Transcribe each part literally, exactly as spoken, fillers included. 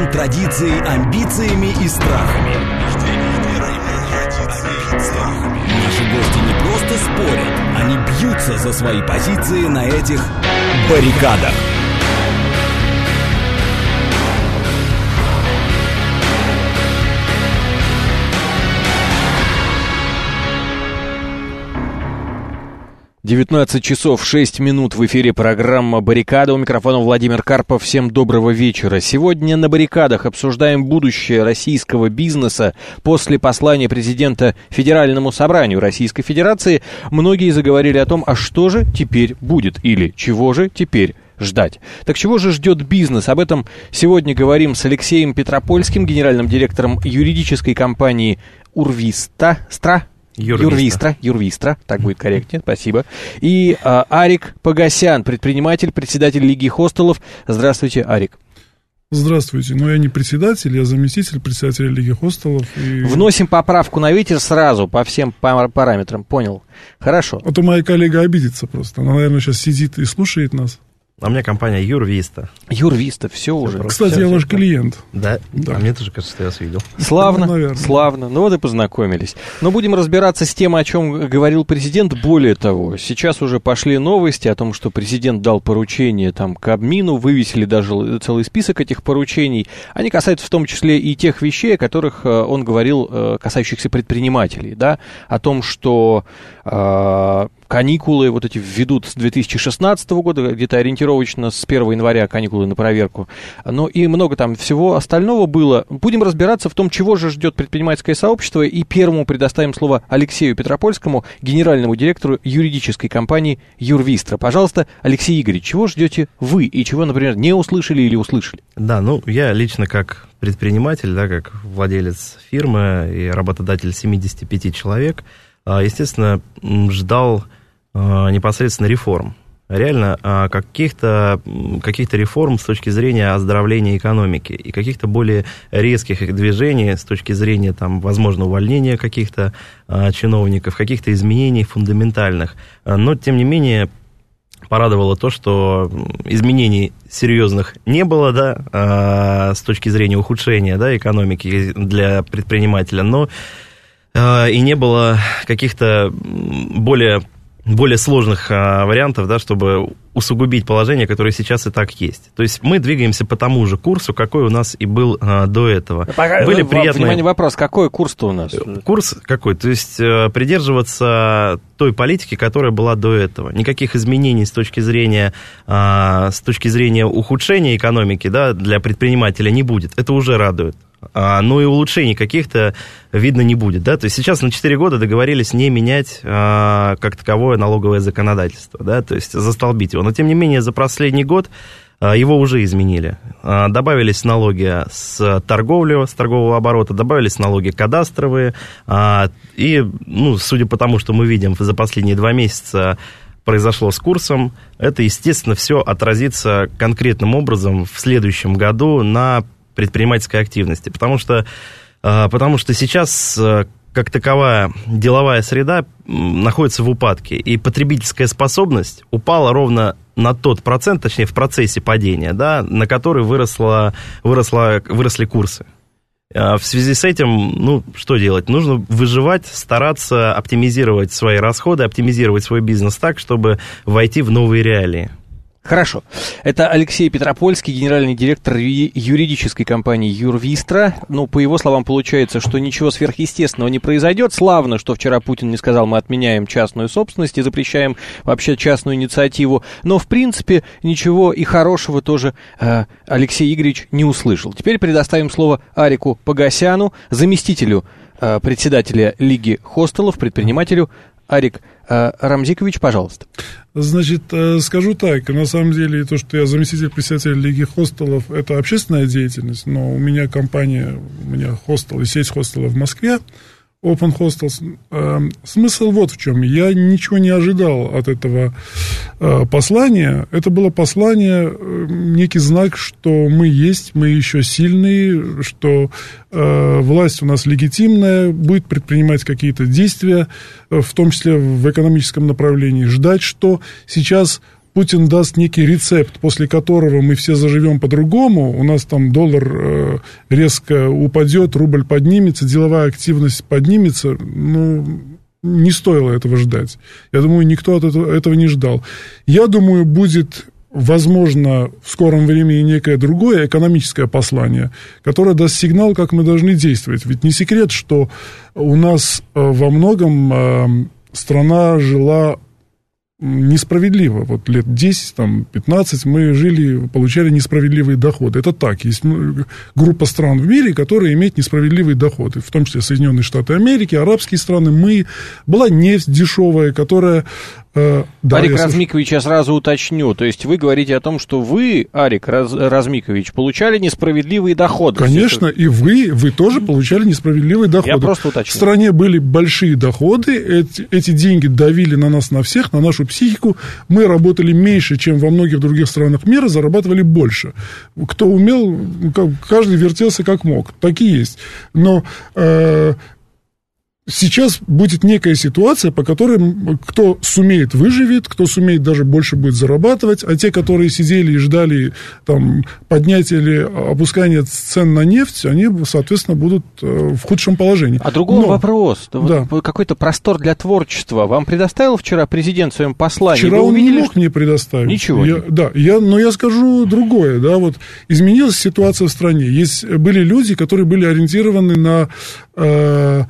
рождением, традицией, амбициями и страхами. Наши гости не просто спорят, они бьются за свои позиции на этих баррикадах. девятнадцать часов шесть минут в эфире программа «Баррикада». У микрофона Владимир Карпов. Всем доброго вечера. Сегодня на «Баррикадах» обсуждаем будущее российского бизнеса. После послания президента Федеральному собранию Российской Федерации многие заговорили о том, а что же теперь будет или чего же теперь ждать. Так чего же ждет бизнес? Об этом сегодня говорим с Алексеем Петропольским, генеральным директором юридической компании «Урвиста». Стра? Юрвистра, Юрвистра, так будет корректнее, спасибо. И а, Арик Погосян, предприниматель, председатель Лиги хостелов. Здравствуйте, Арик. Здравствуйте. Но я не председатель, я заместитель председателя Лиги хостелов. И... Вносим поправку на ветер сразу по всем параметрам, понял? Хорошо. А то моя коллега обидится просто. Она, наверное, сейчас сидит и слушает нас. А у меня компания Юрвиста. Юрвиста, все, все уже. Кстати, все, я все, ваш все. клиент. Да? да, а мне тоже кажется, что я вас видел. Славно, ну, славно. Ну вот и познакомились. Но будем разбираться с тем, о чем говорил президент. Более того, сейчас уже пошли новости о том, что президент дал поручение там Кабмину, вывесили даже целый список этих поручений. Они касаются в том числе и тех вещей, о которых он говорил, касающихся предпринимателей, да, о том, что э, каникулы вот эти введут с две тысячи шестнадцатого года, где-то ориентировочно с первого января каникулы на проверку. Ну и много там всего остального было. Будем разбираться в том, чего же ждет предпринимательское сообщество. И первому предоставим слово Алексею Петропольскому, генеральному директору юридической компании «Юрвистра». Пожалуйста, Алексей Игоревич, чего ждете вы и чего, например, не услышали или услышали? Да, ну я лично как предприниматель, да, как владелец фирмы и работодатель семьдесят пять человек, естественно, ждал непосредственно реформ. Реально каких-то, каких-то реформ с точки зрения оздоровления экономики и каких-то более резких движений с точки зрения, там, возможно, увольнения каких-то чиновников, каких-то изменений фундаментальных. Но, тем не менее, порадовало то, что изменений серьезных не было, да, с точки зрения ухудшения, да, экономики для предпринимателя, но и не было каких-то более... более сложных а, вариантов, да, чтобы усугубить положение, которое сейчас и так есть. То есть мы двигаемся по тому же курсу, какой у нас и был а, до этого. Пока, Были в, приятные... Внимание, вопрос, какой курс-то у нас? Курс какой? То есть придерживаться той политики, которая была до этого. Никаких изменений с точки зрения, а, с точки зрения ухудшения экономики, да, для предпринимателя не будет. Это уже радует. А, но и улучшений каких-то видно не будет, да, то есть сейчас на четыре года договорились не менять а, как таковое налоговое законодательство, да, то есть застолбить его, но тем не менее за последний год а, его уже изменили, а, добавились налоги с торговли, с торгового оборота, добавились налоги кадастровые, а, и, ну, судя по тому, что мы видим за последние два месяца произошло с курсом, это, естественно, все отразится конкретным образом в следующем году на предпринимательской активности, потому что, потому что сейчас как таковая деловая среда находится в упадке, и потребительская способность упала ровно на тот процент, точнее в процессе падения, да, на который выросла, выросла, выросли курсы. В связи с этим, ну, что делать? Нужно выживать, стараться оптимизировать свои расходы, оптимизировать свой бизнес так, чтобы войти в новые реалии. Хорошо. Это Алексей Петропольский, генеральный директор юридической компании «Юрвистра». Ну, по его словам, получается, что ничего сверхъестественного не произойдет. Славно, что вчера Путин не сказал, мы отменяем частную собственность и запрещаем вообще частную инициативу. Но, в принципе, ничего и хорошего тоже э, Алексей Игоревич не услышал. Теперь предоставим слово Арику Погосяну, заместителю э, председателя Лиги хостелов, предпринимателю. Арик э, Рамзикович, пожалуйста. Значит, скажу так, на самом деле то, что я заместитель председателя Лиги хостелов, это общественная деятельность, но у меня компания, у меня хостел и сеть хостелов в Москве, Open Hostels. Смысл вот в чем. Я ничего не ожидал от этого послания. Это было послание, некий знак, что мы есть, мы еще сильные, что власть у нас легитимная, будет предпринимать какие-то действия, в том числе в экономическом направлении. Ждать, что сейчас Путин даст некий рецепт, после которого мы все заживем по-другому, у нас там доллар резко упадет, рубль поднимется, деловая активность поднимется, ну, не стоило этого ждать. Я думаю, никто от этого, этого не ждал. Я думаю, будет, возможно, в скором времени некое другое экономическое послание, которое даст сигнал, как мы должны действовать. Ведь не секрет, что у нас во многом страна жила несправедливо. Вот лет десять, там, пятнадцать мы жили, получали несправедливые доходы. Это так. Есть группа стран в мире, которые имеют несправедливые доходы, в том числе Соединенные Штаты Америки, арабские страны. Мы... Была нефть дешевая, которая... Э, да, Арик я Размикович, я сразу уточню. То есть вы говорите о том, что вы, Арик Раз, Размикович, получали несправедливые доходы. Конечно, и вы, вы тоже получали несправедливые доходы. Я просто уточню. В стране были большие доходы, эти, эти деньги давили на нас, на всех, на нашу психику. Мы работали меньше, чем во многих других странах мира, зарабатывали больше. Кто умел, каждый вертелся как мог. Такие есть. Но... Э, Сейчас будет некая ситуация, по которой кто сумеет, выживет, кто сумеет, даже больше будет зарабатывать, а те, которые сидели и ждали там, поднятия или опускания цен на нефть, они, соответственно, будут в худшем положении. А другой Но, вопрос. Да. Вот какой-то простор для творчества вам предоставил вчера президент в своем послании? Вчера Вы он увидели, не мог что... мне предоставить. Ничего. Я, да, я, но я скажу другое. Да, вот изменилась ситуация в стране. Есть, были люди, которые были ориентированы на... Э,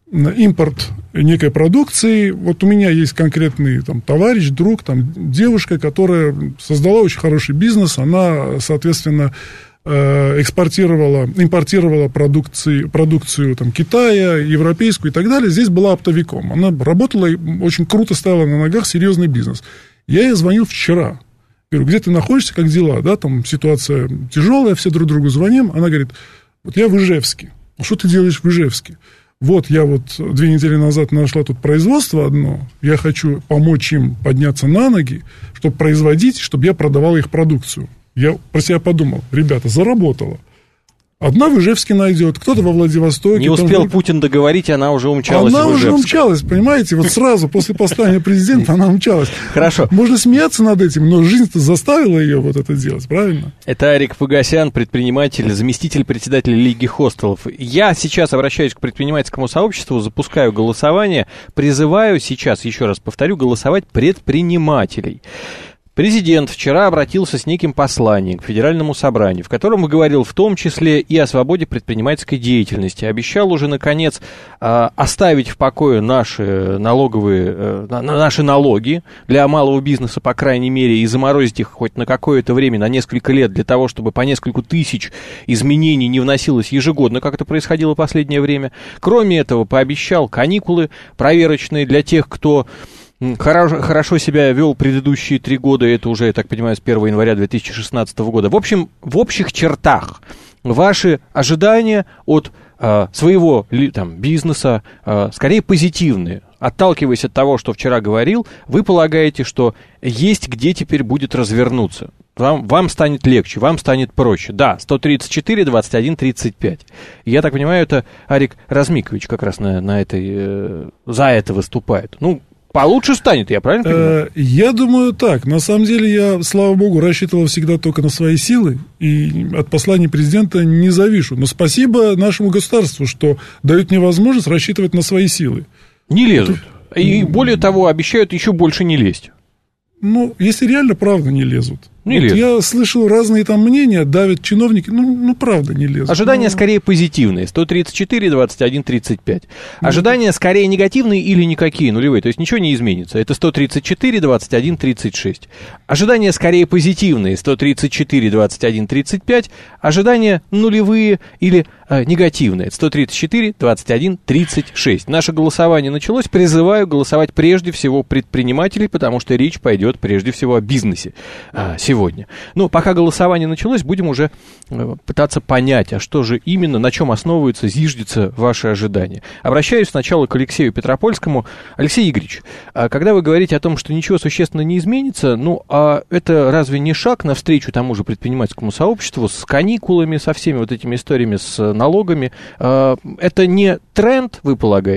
импорт некой продукции. Вот у меня есть конкретный там, товарищ, друг, там, девушка, которая создала очень хороший бизнес. Она, соответственно, экспортировала, импортировала продукции, продукцию там, Китая, европейскую и так далее. Здесь была оптовиком. Она работала, очень круто стояла на ногах, серьезный бизнес. Я ей звонил вчера. Говорю, где ты находишься, как дела? Да, там ситуация тяжелая, все друг другу звоним. Она говорит, вот я в Ижевске. Что ты делаешь в Ижевске? Вот я вот две недели назад нашла тут производство одно, я хочу помочь им подняться на ноги, чтобы производить, чтобы я продавал их продукцию. Я про себя подумал, ребята, заработала. Одна в Ижевске найдет, кто-то во Владивостоке. Не успел там... Путин договорить, она уже умчалась Она в Ижевск. уже умчалась, понимаете, вот сразу после послания президента она умчалась. Хорошо. Можно смеяться над этим, но жизнь-то заставила ее вот это делать, правильно? Это Арик Погосян, предприниматель, заместитель председателя Лиги хостелов. Я сейчас обращаюсь к предпринимательскому сообществу, запускаю голосование, призываю сейчас, еще раз повторю, голосовать предпринимателей. Президент вчера обратился с неким посланием к Федеральному собранию, в котором говорил в том числе и о свободе предпринимательской деятельности. Обещал уже, наконец, оставить в покое наши налоговые, наши налоги для малого бизнеса, по крайней мере, и заморозить их хоть на какое-то время, на несколько лет, для того, чтобы по несколько тысяч изменений не вносилось ежегодно, как это происходило в последнее время. Кроме этого, пообещал каникулы проверочные для тех, кто... Хорошо, хорошо себя вел предыдущие три года, это уже, я так понимаю, с первого января две тысячи шестнадцатого года. В общем, в общих чертах ваши ожидания от э, своего там, бизнеса э, скорее позитивные. Отталкиваясь от того, что вчера говорил, вы полагаете, что есть где теперь будет развернуться. Вам, вам станет легче, вам станет проще. Да, сто тридцать четыре двадцать один тридцать пять. Я так понимаю, это Арик Размикович как раз на, на этой, э, за это выступает. Ну, получше станет, я правильно понимаю? Я думаю так. На самом деле я, слава богу, рассчитывал всегда только на свои силы и от послания президента не завишу. Но спасибо нашему государству, что дают мне возможность рассчитывать на свои силы. Не лезут. И более того, обещают еще больше не лезть. Ну, если реально, правда, не лезут. Не вот лезут. Я слышал разные там мнения, давят чиновники, ну, ну правда, не лезут. Ожидания ну... скорее позитивные, сто тридцать четыре двадцать один тридцать пять. Ну, ожидания это... скорее негативные или никакие, нулевые, то есть ничего не изменится. Это сто тридцать четыре двадцать один тридцать шесть. Ожидания скорее позитивные, сто тридцать четыре двадцать один тридцать пять. Ожидания нулевые или э, негативные, сто тридцать четыре двадцать один тридцать шесть. Наше голосование началось, призываю голосовать прежде всего предпринимателей, потому что речь пойдет прежде всего о бизнесе э, сегодня. Ну, пока голосование началось, будем уже э, пытаться понять, а что же именно, на чем основываются, зиждется ваши ожидания. Обращаюсь сначала к Алексею Петропольскому. Алексей Игоревич, а когда вы говорите о том, что ничего существенно не изменится, ну, а это разве не шаг навстречу тому же предпринимательскому сообществу с каникулами, со всеми вот этими историями с налогами? А, это не тренд, вы полагаете?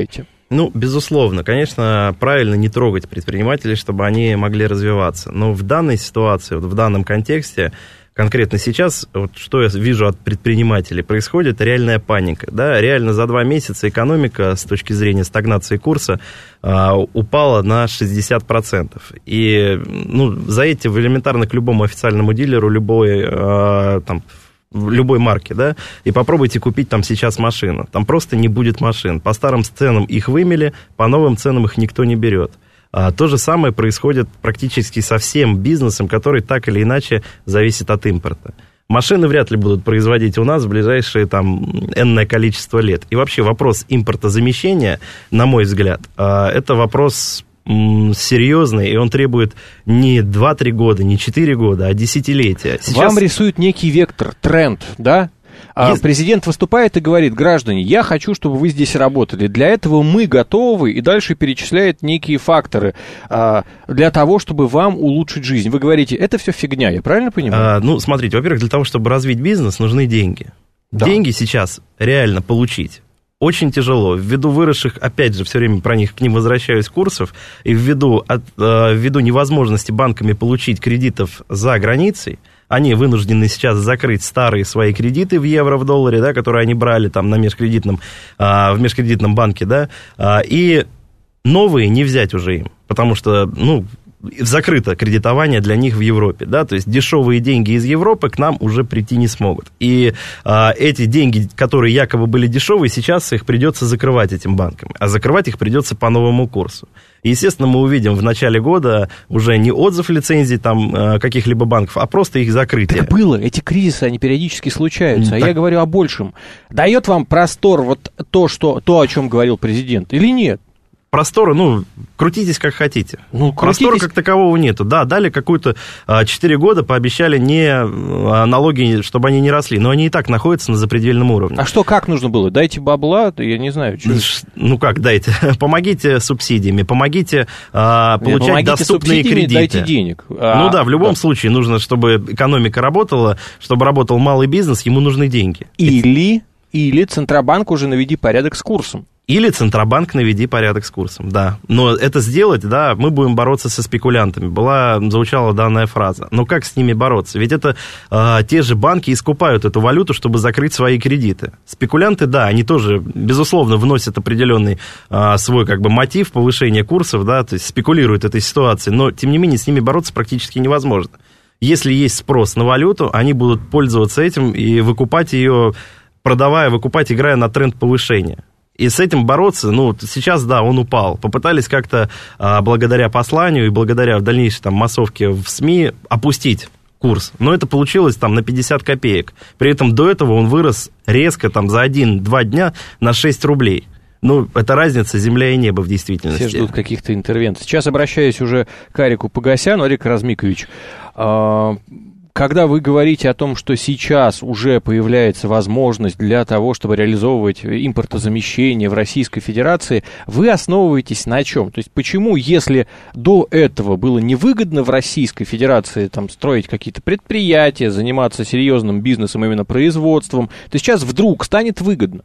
Ну, безусловно, конечно, правильно не трогать предпринимателей, чтобы они могли развиваться. Но в данной ситуации, вот в данном контексте, конкретно сейчас, вот что я вижу от предпринимателей, происходит реальная паника. Да? Реально за два месяца экономика с точки зрения стагнации курса э, упала на шестьдесят процентов. И ну, заедьте в элементарно к любому официальному дилеру любой э, там, любой марки, да, и попробуйте купить там сейчас машину. Там просто не будет машин. По старым ценам их вымели, по новым ценам их никто не берет. А то же самое происходит практически со всем бизнесом, который так или иначе зависит от импорта. Машины вряд ли будут производить у нас в ближайшие там энное количество лет. И вообще вопрос импортозамещения, на мой взгляд, это вопрос серьезный, и он требует не два-три года, не четыре года, а десятилетия. Сейчас... Вам рисует некий вектор, тренд, да? А Есть... Президент выступает и говорит: граждане, я хочу, чтобы вы здесь работали. Для этого мы готовы, и дальше перечисляет некие факторы а, для того, чтобы вам улучшить жизнь. Вы говорите, это все фигня, я правильно понимаю? А, ну, смотрите, во-первых, для того, чтобы развить бизнес, нужны деньги. Да. Деньги сейчас реально получить очень тяжело, ввиду выросших, опять же, все время про них к ним возвращаюсь, курсов, и ввиду, от, э, ввиду невозможности банками получить кредитов за границей, они вынуждены сейчас закрыть старые свои кредиты в евро, в долларе, да, которые они брали там на межкредитном, э, в межкредитном банке, да, э, и новые не взять уже им, потому что, ну, закрыто кредитование для них в Европе, да, то есть дешевые деньги из Европы к нам уже прийти не смогут. И а, эти деньги, которые якобы были дешевые, сейчас их придется закрывать этим банкам, а закрывать их придется по новому курсу. И, естественно, мы увидим в начале года уже не отзыв лицензий там каких-либо банков, а просто их закрытие. Так было, эти кризисы, они периодически случаются, так... а я говорю о большем. Дает вам простор вот то, что, то, о чем говорил президент, или нет? Простора, ну, крутитесь как хотите. Ну, Простора крутитесь... как такового нету. Да, дали какую-то четыре года, пообещали не налоги, чтобы они не росли, но они и так находятся на запредельном уровне. А что, как нужно было? Дайте бабла, я не знаю. Что... Ну как, дайте. Помогите субсидиями, помогите а, получать Нет, помогите доступные кредиты. Дайте денег. А, ну да, в любом да. случае нужно, чтобы экономика работала, чтобы работал малый бизнес, ему нужны деньги. Или, или Центробанк уже наведи порядок с курсом. Или Центробанк наведи порядок с курсом, да. Но это сделать, да, мы будем бороться со спекулянтами. Была, звучала данная фраза. Но как с ними бороться? Ведь это э, те же банки искупают эту валюту, чтобы закрыть свои кредиты. Спекулянты, да, они тоже, безусловно, вносят определенный э, свой как бы мотив повышения курсов, да, то есть спекулируют этой ситуацией. Но, тем не менее, с ними бороться практически невозможно. Если есть спрос на валюту, они будут пользоваться этим и выкупать ее, продавая, выкупать, играя на тренд повышения. И с этим бороться, ну, сейчас, да, он упал. Попытались как-то, а, благодаря посланию и благодаря дальнейшей там массовке в СМИ опустить курс. Но это получилось там на пятьдесят копеек. При этом до этого он вырос резко там за один-два дня на шесть рублей. Ну, это разница земля и небо в действительности. Все ждут каких-то интервенций. Сейчас обращаюсь уже к Арику Погосяну. Арик Размикович, а... когда вы говорите о том, что сейчас уже появляется возможность для того, чтобы реализовывать импортозамещение в Российской Федерации, вы основываетесь на чем? То есть почему, если до этого было невыгодно в Российской Федерации там, строить какие-то предприятия, заниматься серьезным бизнесом, именно производством, то сейчас вдруг станет выгодно?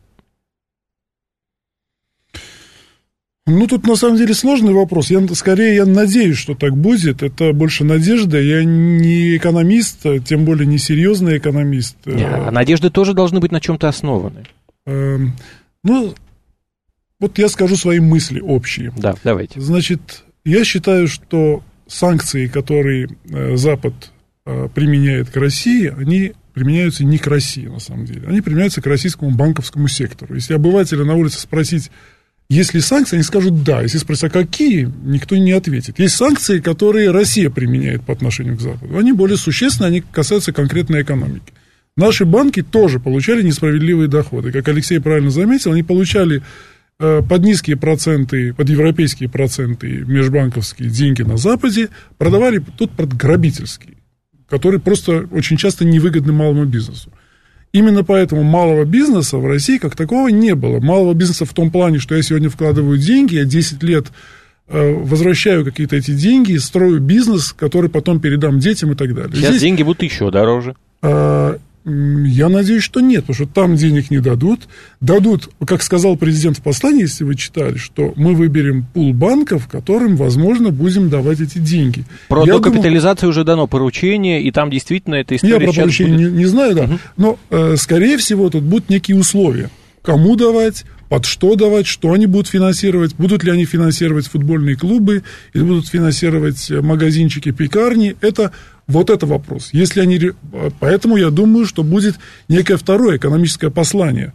Ну, тут на самом деле сложный вопрос. Я, скорее, я надеюсь, что так будет. Это больше надежда. Я не экономист, тем более не серьезный экономист. А надежды тоже должны быть на чем-то основаны. Ну, вот я скажу свои мысли общие. Да, давайте. Значит, я считаю, что санкции, которые Запад применяет к России, они применяются не к России, на самом деле. Они применяются к российскому банковскому сектору. Если обывателя на улице спросить, есть ли санкции, они скажут «да». Если спросить, а какие, никто не ответит. Есть санкции, которые Россия применяет по отношению к Западу. Они более существенны, они касаются конкретной экономики. Наши банки тоже получали несправедливые доходы. Как Алексей правильно заметил, они получали э, под низкие проценты, под европейские проценты межбанковские деньги на Западе, продавали тут под грабительские, которые просто очень часто невыгодны малому бизнесу. Именно поэтому малого бизнеса в России как такого не было. Малого бизнеса в том плане, что я сегодня вкладываю деньги, я десять лет э, возвращаю какие-то эти деньги, строю бизнес, который потом передам детям и так далее. Сейчас Здесь, деньги будут еще дороже. Э, Я надеюсь, что нет, потому что там денег не дадут. Дадут, как сказал президент в послании, если вы читали, что мы выберем пул банков, которым, возможно, будем давать эти деньги. Про я докапитализацию думаю, уже дано поручение, и там действительно эта история... Я про поручение будет... не, не знаю, да. Угу. Но, э, скорее всего, тут будут некие условия. Кому давать, под что давать, что они будут финансировать, будут ли они финансировать футбольные клубы, или будут финансировать магазинчики, пекарни. Это... Вот это вопрос. Если они... Поэтому я думаю, что будет некое второе экономическое послание.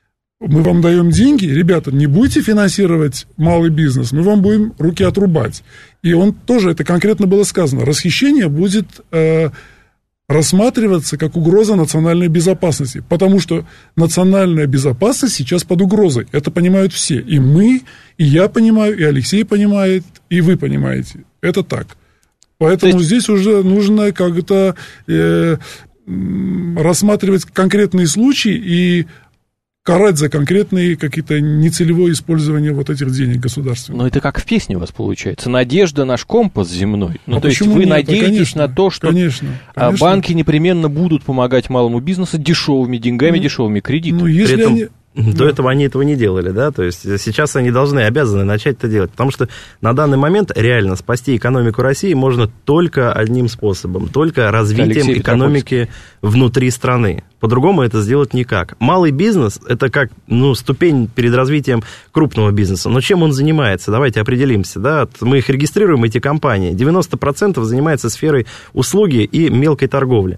Мы вам даем деньги, ребята, не будете финансировать малый бизнес, мы вам будем руки отрубать. И он тоже, это конкретно было сказано, расхищение будет э, рассматриваться как угроза национальной безопасности, потому что национальная безопасность сейчас под угрозой. Это понимают все. И мы, и я понимаю, и Алексей понимает, и вы понимаете. Это так. Поэтому есть... здесь уже нужно как-то э, рассматривать конкретные случаи и карать за конкретные какие-то нецелевое использование вот этих денег государственных. Но это как в песне у вас получается. Надежда наш компас земной. Ну, а то есть вы нет? надеетесь конечно, на то, что конечно, конечно. банки непременно будут помогать малому бизнесу дешевыми деньгами, ну, дешевыми кредитами. Ну, если При этом... они... До да. этого они этого не делали, да, то есть сейчас они должны, обязаны начать это делать, потому что на данный момент реально спасти экономику России можно только одним способом, только развитием Алексей экономики внутри страны. По-другому это сделать никак. Малый бизнес – это как, ну, ступень перед развитием крупного бизнеса. Но чем он занимается? Давайте определимся, да, мы их регистрируем, эти компании. девяносто процентов занимается сферой услуги и мелкой торговли.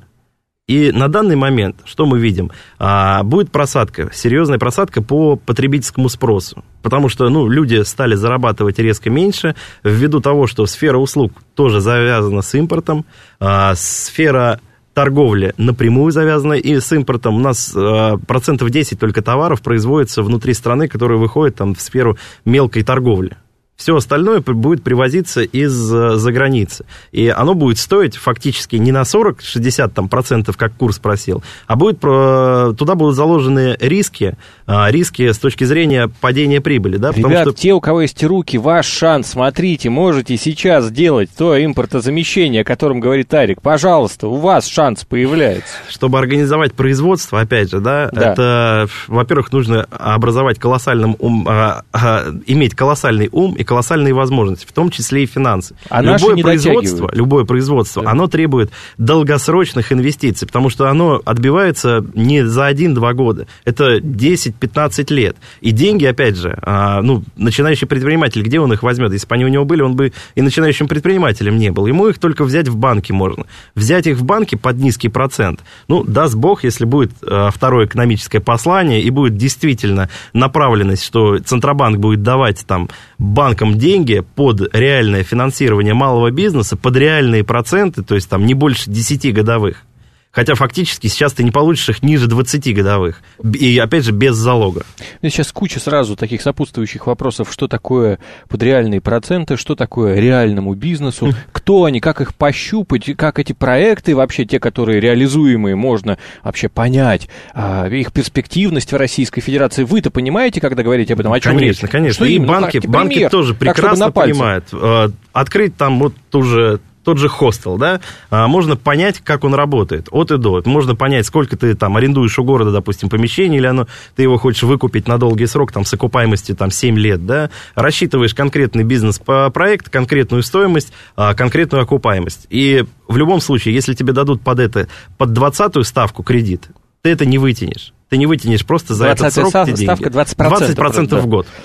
И на данный момент, что мы видим, а, будет просадка, серьезная просадка по потребительскому спросу, потому что, ну, люди стали зарабатывать резко меньше, ввиду того, что сфера услуг тоже завязана с импортом, а, сфера торговли напрямую завязана и с импортом. У нас а, процентов десять только товаров производится внутри страны, которые выходят там в сферу мелкой торговли. Все остальное будет привозиться из-за границы. И оно будет стоить фактически не на сорок-шестьдесят там, процентов, как курс просел, а будет, туда будут заложены риски, риски с точки зрения падения прибыли. Да? Ребят, Потому что... те, у кого есть руки, ваш шанс, смотрите, можете сейчас сделать то импортозамещение, о котором говорит Арик. Пожалуйста, у вас шанс появляется. Чтобы организовать производство, опять же, да, да. это, во-первых, нужно образовать колоссальным ум, а, а, иметь колоссальный ум и колоссальные возможности, в том числе и финансы. А любое производство, любое производство, да. оно требует долгосрочных инвестиций, потому что оно отбивается не за один-два года, это десять-пятнадцать лет. И деньги, опять же, а, ну, начинающий предприниматель, где он их возьмет? Если бы они у него были, он бы и начинающим предпринимателем не был. Ему их только взять в банке можно. Взять их в банке под низкий процент. Ну, даст Бог, если будет а, второе экономическое послание и будет действительно направленность, что Центробанк будет давать там банк деньги под реальное финансирование малого бизнеса, под реальные проценты, то есть там не больше десяти годовых. Хотя фактически сейчас ты не получишь их ниже двадцати годовых. И, опять же, без залога. Сейчас куча сразу таких сопутствующих вопросов, что такое под реальные проценты, что такое реальному бизнесу, кто они, как их пощупать, как эти проекты, вообще те, которые реализуемые, можно вообще понять, их перспективность в Российской Федерации. Вы-то понимаете, когда говорите об этом, о чем конечно, речь? Конечно, что и именно? банки, Ну, банки пример, тоже прекрасно понимают. Открыть там вот ту же... Тот же хостел, да, можно понять, как он работает, от и до. Можно понять, сколько ты там арендуешь у города, допустим, помещение, или оно, ты его хочешь выкупить на долгий срок, там, с окупаемостью, там, семь лет, да, рассчитываешь конкретный бизнес-проект, конкретную стоимость, конкретную окупаемость. И в любом случае, если тебе дадут под это, под двадцатую ставку кредит, ты это не вытянешь. Ты не вытянешь просто за этот срок эти деньги. Ставка двадцать процентов. двадцать процентов в год.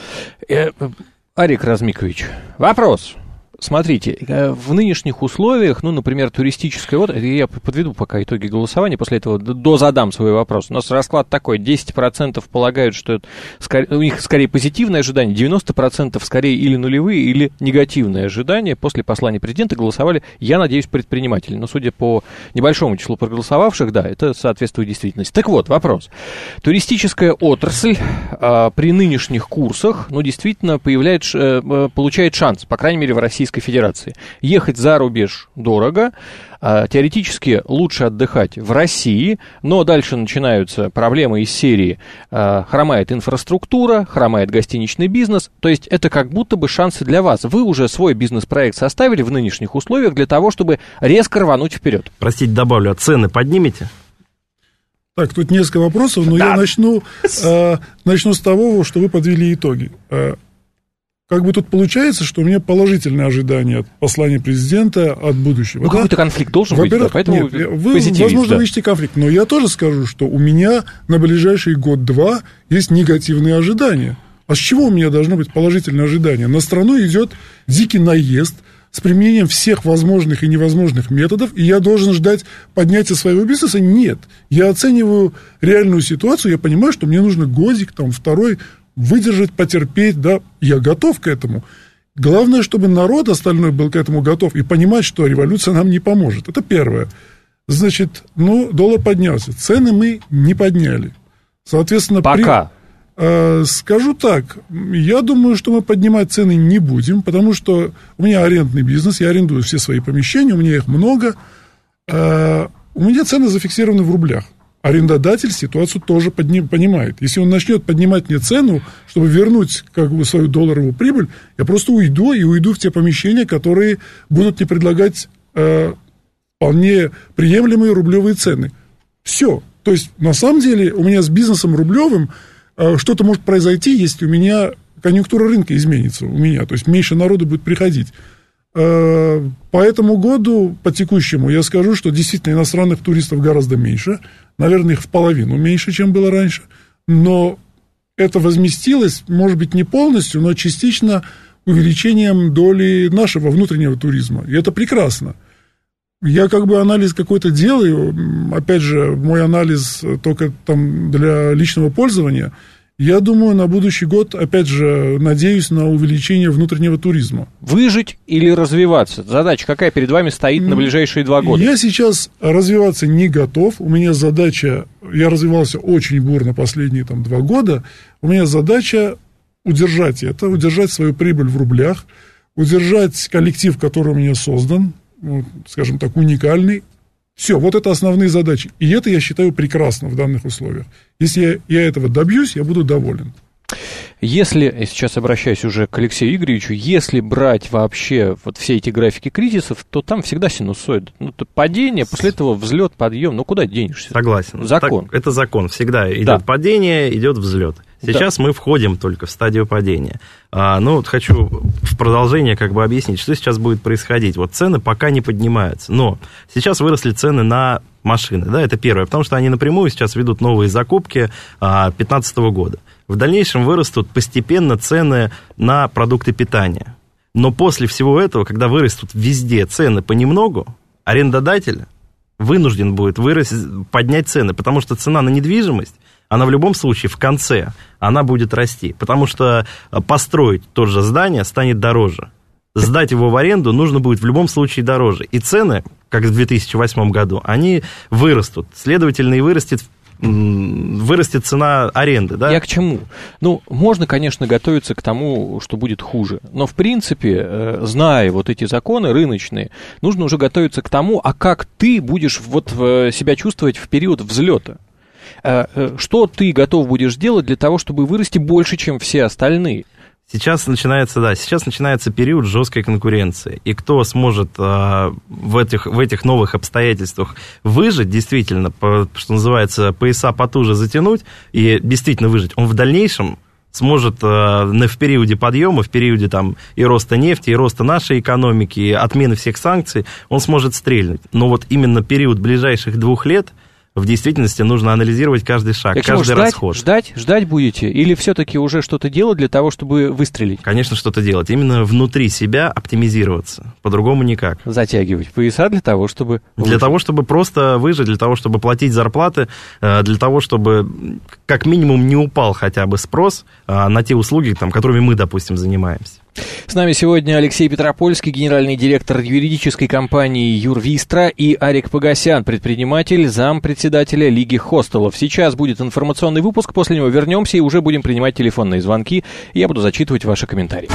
Арик Размикович, вопрос. Смотрите, в нынешних условиях, ну, например, туристическая отрасль, я подведу пока итоги голосования, после этого дозадам свой вопрос. У нас расклад такой, десять процентов полагают, что это, у них скорее позитивное ожидание, девяносто процентов скорее или нулевые, или негативные ожидания. После послания президента голосовали, я надеюсь, предприниматели. Но судя по небольшому числу проголосовавших, да, это соответствует действительности. Так вот, вопрос. Туристическая отрасль а, при нынешних курсах, ну, действительно, появляется, а, получает шанс, по крайней мере, в России Федерации. Ехать за рубеж дорого, теоретически лучше отдыхать в России, но дальше начинаются проблемы из серии хромает инфраструктура, хромает гостиничный бизнес, то есть это как будто бы шансы для вас. Вы уже свой бизнес-проект составили в нынешних условиях для того, чтобы резко рвануть вперед. Простите, добавлю, а цены поднимете? Так, тут несколько вопросов, но да. я начну, э, начну с того, что вы подвели итоги. Э, как бы тут получается, что у меня положительные ожидания от послания президента, от будущего. Ну, да? какой-то конфликт должен Во-первых, быть, да, поэтому нет, вы, позитивист, возможно, да. вы ищете конфликт, но я тоже скажу, что у меня на ближайший год-два есть негативные ожидания. А с чего у меня должно быть положительное ожидание? На страну идет дикий наезд с применением всех возможных и невозможных методов, и я должен ждать поднятия своего бизнеса? Нет. Я оцениваю реальную ситуацию, я понимаю, что мне нужно годик, там, второй, выдержать, потерпеть, да, я готов к этому. Главное, чтобы народ остальной был к этому готов и понимать, что революция нам не поможет. Это первое. Значит, ну, доллар поднялся, цены мы не подняли. Соответственно, пока. При... Скажу так, я думаю, что мы поднимать цены не будем, потому что у меня арендный бизнес, я арендую все свои помещения, у меня их много. У меня цены зафиксированы в рублях. Арендодатель ситуацию тоже подним, понимает. Если он начнет поднимать мне цену, чтобы вернуть как бы свою долларовую прибыль, я просто уйду и уйду в те помещения, которые будут мне предлагать э, вполне приемлемые рублевые цены. Все. То есть, на самом деле, у меня с бизнесом рублевым что-то может произойти, если у меня конъюнктура рынка изменится, у меня, то есть меньше народу будет приходить. По этому году, по текущему, я скажу, что действительно иностранных туристов гораздо меньше, наверное, их в половину меньше, чем было раньше, но это возместилось, может быть, не полностью, но частично увеличением доли нашего внутреннего туризма, и это прекрасно. Я как бы анализ какой-то делаю, опять же, мой анализ только там для личного пользования. Я думаю, на будущий год, опять же, надеюсь на увеличение внутреннего туризма. Выжить или развиваться? Задача какая перед вами стоит на ближайшие два года? Я сейчас развиваться не готов. У меня задача, я развивался очень бурно последние там два года. У меня задача удержать это, удержать свою прибыль в рублях, удержать коллектив, который у меня создан, вот, скажем так, уникальный. Все, вот это основные задачи. И это, я считаю, прекрасно в данных условиях. Если я, я этого добьюсь, я буду доволен. Если, я сейчас обращаюсь уже к Алексею Игоревичу, если брать вообще вот все эти графики кризисов, то там всегда синусоид. Ну, то падение, после этого взлет, подъем, ну куда денешься? Согласен. Закон. Так, это закон. Всегда идет да. падение, идет взлет. Сейчас да. мы входим только в стадию падения. А, ну, вот хочу в продолжение как бы объяснить, что сейчас будет происходить. Вот цены пока не поднимаются, но сейчас выросли цены на машины, да, это первое, потому что они напрямую сейчас ведут новые закупки две тысячи пятнадцатого года. В дальнейшем вырастут постепенно цены на продукты питания. Но после всего этого, когда вырастут везде цены понемногу, арендодатель вынужден будет вырасти, поднять цены, потому что цена на недвижимость, она в любом случае в конце, она будет расти, потому что построить то же здание станет дороже. Сдать его в аренду нужно будет в любом случае дороже. И цены, как в две тысячи восьмом году, они вырастут. Следовательно, и вырастет, вырастет цена аренды. Да? Я к чему? Ну, можно, конечно, готовиться к тому, что будет хуже. Но, в принципе, зная вот эти законы рыночные, нужно уже готовиться к тому, а как ты будешь вот себя чувствовать в период взлета. Что ты готов будешь делать для того, чтобы вырасти больше, чем все остальные? Сейчас начинается, да, сейчас начинается период жесткой конкуренции. И кто сможет э, в, этих, в этих новых обстоятельствах выжить, действительно, по, что называется, пояса потуже затянуть и действительно выжить, он в дальнейшем сможет э, в периоде подъема, в периоде там, и роста нефти, и роста нашей экономики, и отмены всех санкций, он сможет стрельнуть. Но вот именно период ближайших двух лет в действительности нужно анализировать каждый шаг, так каждый ждать, расход. Ждать, ждать будете? Или все-таки уже что-то делать для того, чтобы выстрелить? Конечно, что-то делать. Именно внутри себя оптимизироваться. По-другому никак. Затягивать пояса для того, чтобы... Выжить. Для того, чтобы просто выжить, для того, чтобы платить зарплаты, для того, чтобы как минимум не упал хотя бы спрос на те услуги, там, которыми мы, допустим, занимаемся. С нами сегодня Алексей Петропольский, генеральный директор юридической компании Юрвистра, и Арик Погосян, предприниматель, зампредседателя Лиги хостелов. Сейчас будет информационный выпуск, после него вернемся и уже будем принимать телефонные звонки. Я буду зачитывать ваши комментарии.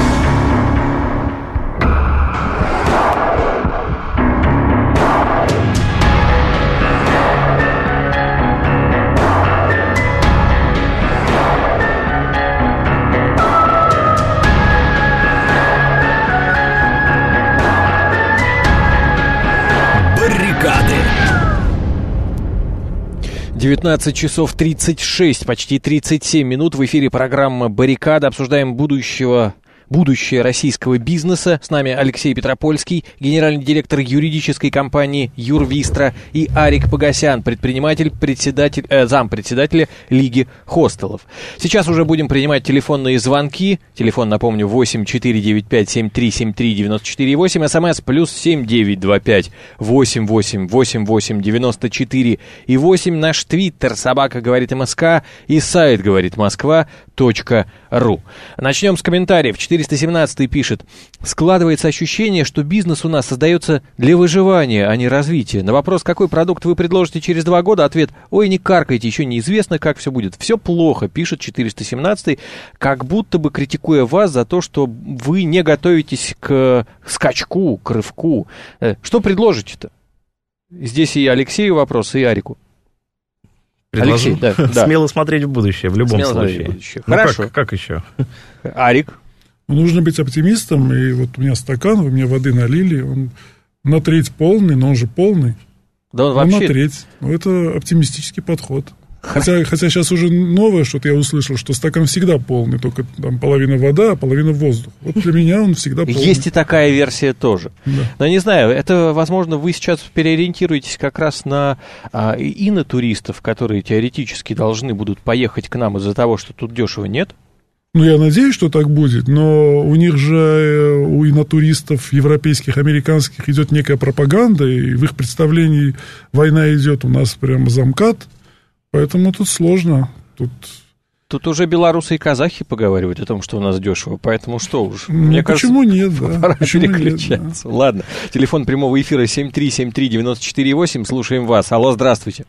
девятнадцать часов тридцать шесть, почти тридцать семь минут. В эфире программа «Баррикада». Обсуждаем будущего... будущее российского бизнеса. С нами Алексей Петропольский, генеральный директор юридической компании «Юрвистра», и Арик Погосян, предприниматель, председатель, э, зампредседателя Лиги хостелов. Сейчас уже будем принимать телефонные звонки. Телефон, напомню, восемь четыре девять пять семь три семь три девять четыре восемь. СМС плюс семь девять два пять восемь восемь восемь восемь девяносто четыре и восемь. Наш твиттер собака говорит МСК и сайт говорит Москва точка ру. Начнем с комментариев. четыреста семнадцатый пишет: складывается ощущение, что бизнес у нас создается для выживания, а не развития. На вопрос, какой продукт вы предложите через два года, ответ: ой, не каркайте, еще неизвестно, как все будет. Все плохо, пишет четыреста семнадцатый, как будто бы критикуя вас за то, что вы не готовитесь к скачку, к рывку. Что предложите-то? Здесь и Алексею вопрос, и Арику. Предложу. Алексей, да, да. Смело смотреть в будущее, в любом Смело случае. В будущее. Ну, Хорошо. Как, как еще? Арик? Нужно быть оптимистом, и вот у меня стакан, вы мне воды налили, он на треть полный, но он же полный. Да он он вообще... на треть. Ну, это оптимистический подход. Хотя, хотя сейчас уже новое, что-то я услышал, что стакан всегда полный, только там половина вода, а половина воздух. Вот для меня он всегда полный. Есть и такая версия тоже. Да. Но не знаю, это, возможно, вы сейчас переориентируетесь как раз на а, инотуристов, которые теоретически должны будут поехать к нам из-за того, что тут дешево, нет? Ну, я надеюсь, что так будет, но у них же, у инотуристов европейских, американских идет некая пропаганда, и в их представлении война идет, у нас прямо замкат. Поэтому тут сложно. Тут... Тут уже белорусы и казахи поговаривают о том, что у нас дешево, поэтому что уж. Ну, Мне почему кажется, нет, да? Пора Почему переключаться. Нет, да? Ладно, телефон прямого эфира семь три семь три девять четыре восемь, слушаем вас. Алло, здравствуйте.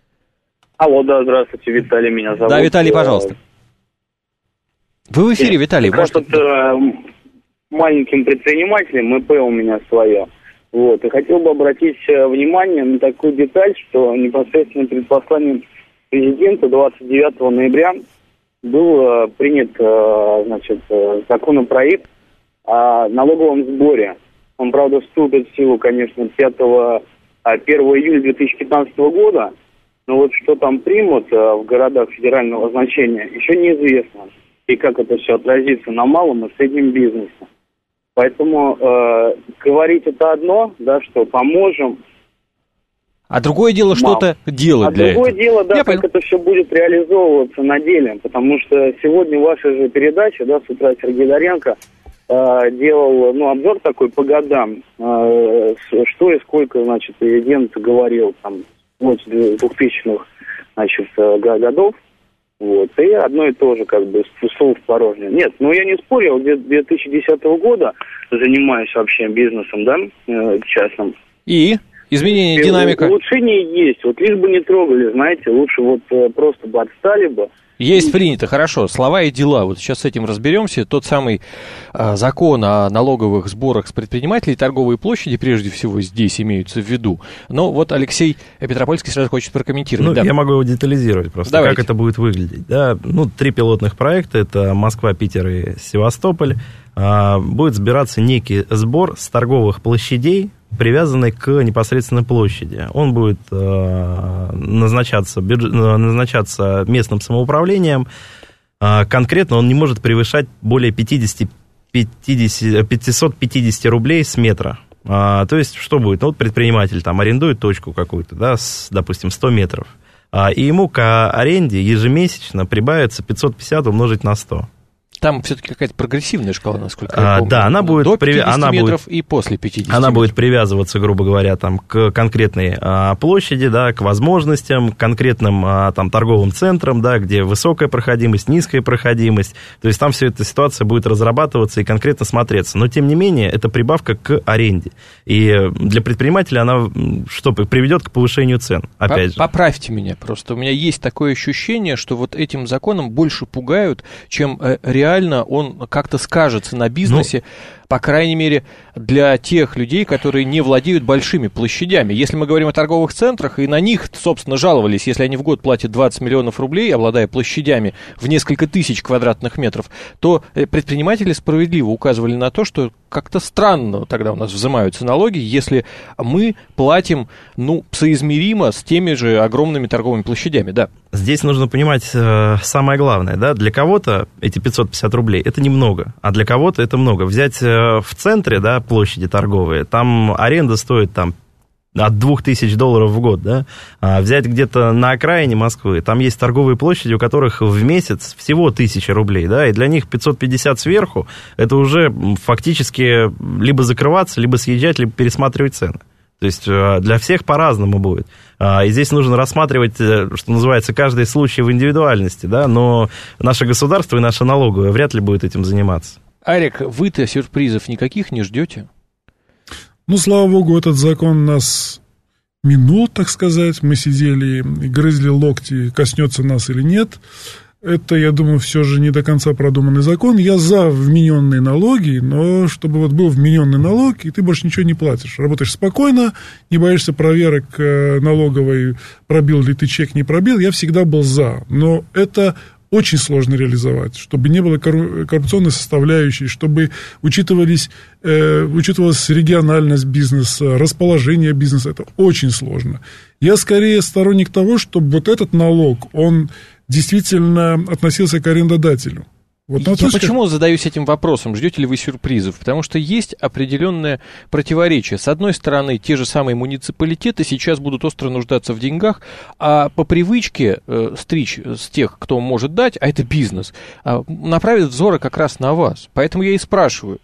Алло, да, здравствуйте, Виталий меня зовут. Да, Виталий, пожалуйста. Вы в эфире, Виталий. Как вот э, маленьким предпринимателем, ИП у меня свое. Вот, и хотел бы обратить внимание на такую деталь, что непосредственно перед посланием президента двадцать девятого ноября был э, принят э, значит, э, законопроект о налоговом сборе. Он, правда, вступит в силу, конечно, пятого, первого июля две тысячи пятнадцатого года, но вот что там примут э, в городах федерального значения, еще неизвестно. И как это все отразится на малом и среднем бизнесе. Поэтому э, говорить это одно, да, что поможем. А другое дело что-то делать а для этого. А другое дело, да, Я как понял. это все будет реализовываться на деле. Потому что сегодня ваша же передача, да, с утра Сергей Доренко э, делал, ну, обзор такой по годам, э, что и сколько, значит, президент говорил, там, вот, с двухтысячных, значит, годов. Вот, и одно и то же, как бы, слово в порожнее. Нет, ну, я не спорил, с две тысячи десятого года занимаюсь вообще бизнесом, да, э, частным. И? Изменение, И динамика? Улучшение есть, вот лишь бы не трогали, знаете, лучше вот э, просто бы отстали бы. Есть принято, хорошо. Слова и дела. Вот сейчас с этим разберемся. Тот самый а, закон о налоговых сборах с предпринимателей, торговые площади, прежде всего, здесь имеются в виду. Но вот Алексей Петропольский сразу хочет прокомментировать. Ну, да. Я могу его детализировать просто, Давайте. как это будет выглядеть. Да, ну, три пилотных проекта, это Москва, Питер и Севастополь. А, будет сбираться некий сбор с торговых площадей, привязанный к непосредственно площади. Он будет э, назначаться, бюджет, назначаться местным самоуправлением. Э, конкретно он не может превышать более пятьсот пятьдесят рублей с метра. Э, то есть, что будет? Ну, вот предприниматель там арендует точку какую-то, да, с, допустим, сто метров, э, и ему к аренде ежемесячно прибавится пятьсот пятьдесят умножить на сто. Там все-таки какая-то прогрессивная шкала, насколько а, я помню. Да, она будет... До пятидесяти она метров будет, и после пятидесяти Она метров. будет привязываться, грубо говоря, там, к конкретной а, площади, да, к возможностям, к конкретным а, там, торговым центрам, да, где высокая проходимость, низкая проходимость. То есть там вся эта ситуация будет разрабатываться и конкретно смотреться. Но, тем не менее, это прибавка к аренде. И для предпринимателя она что, приведет к повышению цен, опять же. Поправьте меня просто. У меня есть такое ощущение, что вот этим законом больше пугают, чем э, реально он как-то скажется на бизнесе. По крайней мере, для тех людей, которые не владеют большими площадями. Если мы говорим о торговых центрах, и на них, собственно, жаловались, если они в год платят двадцать миллионов рублей, обладая площадями в несколько тысяч квадратных метров, то предприниматели справедливо указывали на то, что как-то странно тогда у нас взимаются налоги, если мы платим, ну, соизмеримо с теми же огромными торговыми площадями, да. Здесь нужно понимать э, самое главное, да, для кого-то эти пятьсот пятьдесят рублей это немного, а для кого-то это много. Взять э, в центре, да, площади торговые, там аренда стоит там от двух тысяч долларов в год, да, а взять где-то на окраине Москвы, там есть торговые площади, у которых в месяц всего тысяча рублей, да, и для них пятьсот пятьдесят сверху, это уже фактически либо закрываться, либо съезжать, либо пересматривать цены. То есть для всех по-разному будет. И здесь нужно рассматривать, что называется, каждый случай в индивидуальности, да, но наше государство и наша налоговая вряд ли будет этим заниматься. Арик, вы-то сюрпризов никаких не ждете? Ну, слава богу, этот закон нас минул, так сказать. Мы сидели и грызли локти, коснется нас или нет. Это, я думаю, все же не до конца продуманный закон. Я за вмененные налоги, но чтобы вот был вмененный налог, и ты больше ничего не платишь. Работаешь спокойно, не боишься проверок налоговой, пробил ли ты чек, не пробил. Я всегда был за. Но это очень сложно реализовать, чтобы не было коррупционной составляющей, чтобы учитывались, э, учитывалась региональность бизнеса, расположение бизнеса. Это очень сложно. Я скорее сторонник того, чтобы вот этот налог, он действительно относился к арендодателю. Вот, Я относится... почему задаюсь этим вопросом, ждете ли вы сюрпризов? Потому что есть определенное противоречие. С одной стороны, те же самые муниципалитеты сейчас будут остро нуждаться в деньгах, а по привычке э, стричь с тех, кто может дать, а это бизнес, э, направят взоры как раз на вас. Поэтому я и спрашиваю.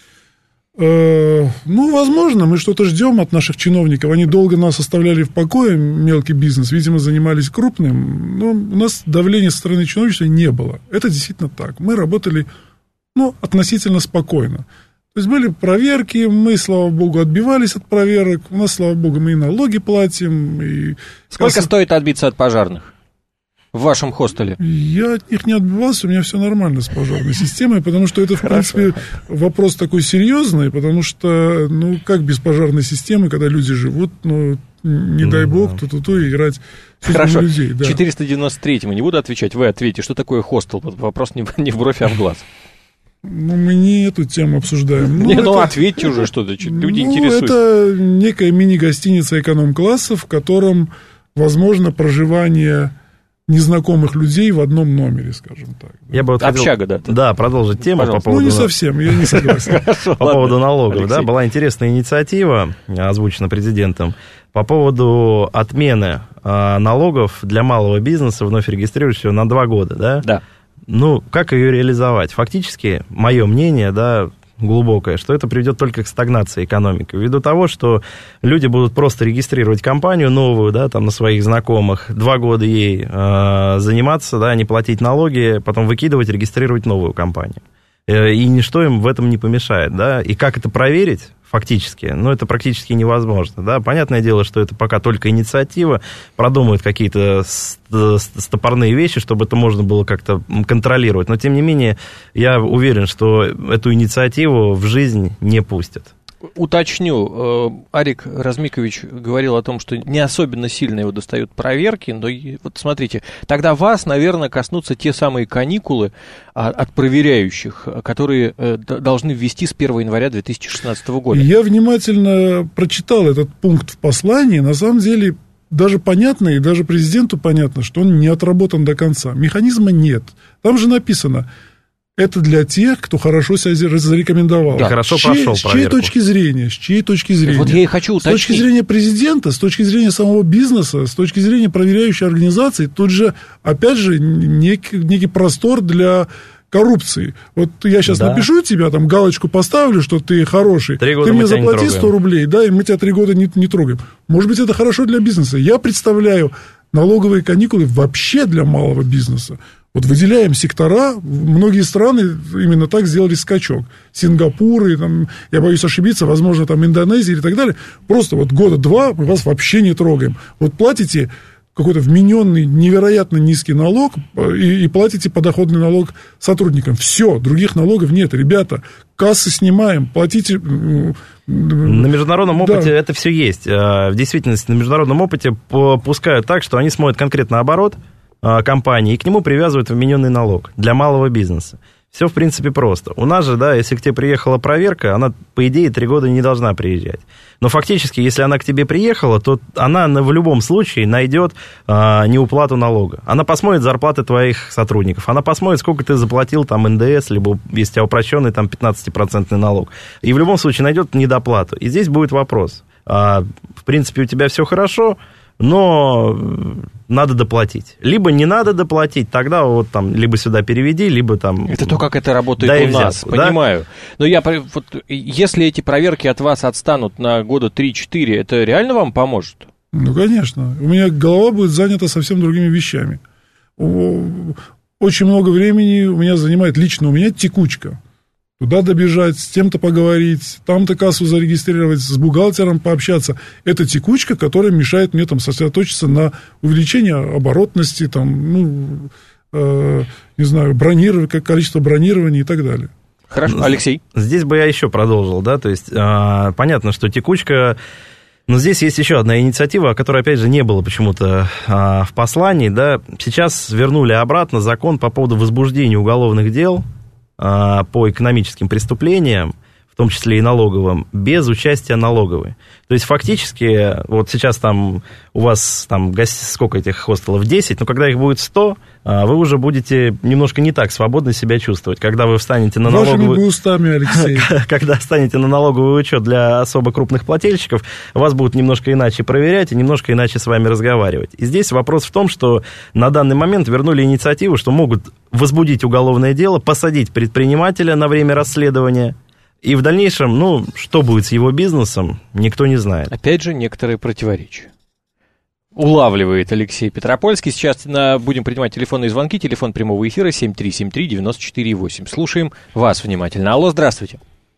Ну, возможно, мы что-то ждем от наших чиновников. Они долго нас оставляли в покое, мелкий бизнес, видимо, занимались крупным. Но у нас давления со стороны чиновничества не было. Это действительно так. Мы работали, ну, относительно спокойно. То есть были проверки, мы, слава богу, отбивались от проверок. У нас, слава богу, мы и налоги платим. И... Сколько Касса... стоит отбиться от пожарных в вашем хостеле? Я от них не отбивался, у меня все нормально с пожарной системой, потому что это, в Хорошо. принципе, вопрос такой серьезный, потому что, ну, как без пожарной системы, когда люди живут, ну, не дай бог, то-то-то играть Хорошо. людей. Да. четыреста девяносто третьему не буду отвечать, вы ответите, что такое хостел? Вопрос не, не в бровь, а в глаз. Ну, мы не эту тему обсуждаем. Ну, не, это, ну, ответьте уже что-то, люди ну, интересуются. Это некая мини-гостиница эконом-класса, в котором возможно проживание незнакомых людей в одном номере, скажем так. Я бы вот Общага, хотел, да. Да, продолжить тему Пожалуйста. по поводу... Ну, не совсем, я не согласен. По поводу налогов, да, была интересная инициатива, озвучена президентом, по поводу отмены налогов для малого бизнеса, вновь регистрирующегося на два года, да? Да. Ну, как ее реализовать? Фактически, мое мнение, да, глубокое, что это приведет только к стагнации экономики, ввиду того, что люди будут просто регистрировать компанию новую, да, там, на своих знакомых, два года ей э, заниматься, да, не платить налоги, потом выкидывать, регистрировать новую компанию. Э, и ничто им в этом не помешает, да, и как это проверить? Фактически, ну, это практически невозможно, да, понятное дело, что это пока только инициатива, продумают какие-то стопорные вещи, чтобы это можно было как-то контролировать, но, тем не менее, я уверен, что эту инициативу в жизнь не пустят. Уточню, Арик Размикович говорил о том, что не особенно сильно его достают проверки, но вот смотрите, тогда вас, наверное, коснутся те самые каникулы от проверяющих, которые должны ввести с первого января две тысячи шестнадцатого года. Я внимательно прочитал этот пункт в послании, на самом деле даже понятно, и даже президенту понятно, что он не отработан до конца. Механизма нет. Там же написано... Это для тех, кто хорошо себя зарекомендовал. Да, хорошо чьей, прошел с чьей точки зрения? С чьей точки зрения? Вот я и хочу уточнить. С точки зрения президента, с точки зрения самого бизнеса, с точки зрения проверяющей организации, тут же, опять же, некий, некий простор для коррупции. Вот я сейчас да. напишу тебе, там, галочку поставлю, что ты хороший, ты мне заплати сто рублей, да, и мы тебя три года не, не трогаем. Может быть, это хорошо для бизнеса. Я представляю налоговые каникулы вообще для малого бизнеса. Вот выделяем сектора, многие страны именно так сделали скачок. Сингапур, и, там, я боюсь ошибиться, возможно, там Индонезия и так далее. Просто вот года два мы вас вообще не трогаем. Вот платите какой-то вмененный, невероятно низкий налог и, и платите подоходный налог сотрудникам. Все, других налогов нет. Ребята, кассы снимаем, платите... На международном опыте да. это все есть. В действительности на международном опыте пускают так, что они смотрят конкретно оборот компании и к нему привязывают вмененный налог для малого бизнеса. Все, в принципе, просто. У нас же, да, если к тебе приехала проверка, она, по идее, три года не должна приезжать. Но фактически, если она к тебе приехала, то она в любом случае найдет а, неуплату налога. Она посмотрит зарплаты твоих сотрудников, она посмотрит, сколько ты заплатил там эн дэ эс, либо, если у тебя упрощенный, там, пятнадцатипроцентный налог. И в любом случае найдет недоплату. И здесь будет вопрос. А, в принципе, у тебя все хорошо, но надо доплатить. Либо не надо доплатить, тогда вот там либо сюда переведи, либо там... Это то, как это работает у нас, взятку, понимаю. Да? Но я, вот, если эти проверки от вас отстанут на года три-четыре, это реально вам поможет? Ну, конечно. У меня голова будет занята совсем другими вещами. Очень много времени у меня занимает лично, у меня текучка. Туда добежать, с тем-то поговорить, там-то кассу зарегистрировать, с бухгалтером пообщаться. Это текучка, которая мешает мне там сосредоточиться на увеличении оборотности, там, ну, э, не знаю, бронирование, количество бронирований и так далее. Хорошо, Алексей? Здесь бы я еще продолжил, да, то есть э, понятно, что текучка... Но здесь есть еще одна инициатива, о которой, опять же, не было почему-то э, в послании, да. Сейчас вернули обратно закон по поводу возбуждения уголовных дел по экономическим преступлениям, в том числе и налоговым, без участия налоговой. То есть, фактически, вот сейчас там у вас там сколько этих хостелов? десять, но когда их будет сто, вы уже будете немножко не так свободно себя чувствовать. Когда вы встанете на налоговый... Вашими устами, Алексей. Когда встанете на налоговый учет для особо крупных плательщиков, вас будут немножко иначе проверять и немножко иначе с вами разговаривать. И здесь вопрос в том, что на данный момент вернули инициативу, что могут возбудить уголовное дело, посадить предпринимателя на время расследования. И в дальнейшем, ну, что будет с его бизнесом, никто не знает. Опять же, некоторые противоречия. Улавливает Алексей Петропольский. Сейчас на, будем принимать телефонные звонки. Телефон прямого эфира семь три семь три девять четыре восемь. Слушаем вас внимательно. Алло, здравствуйте.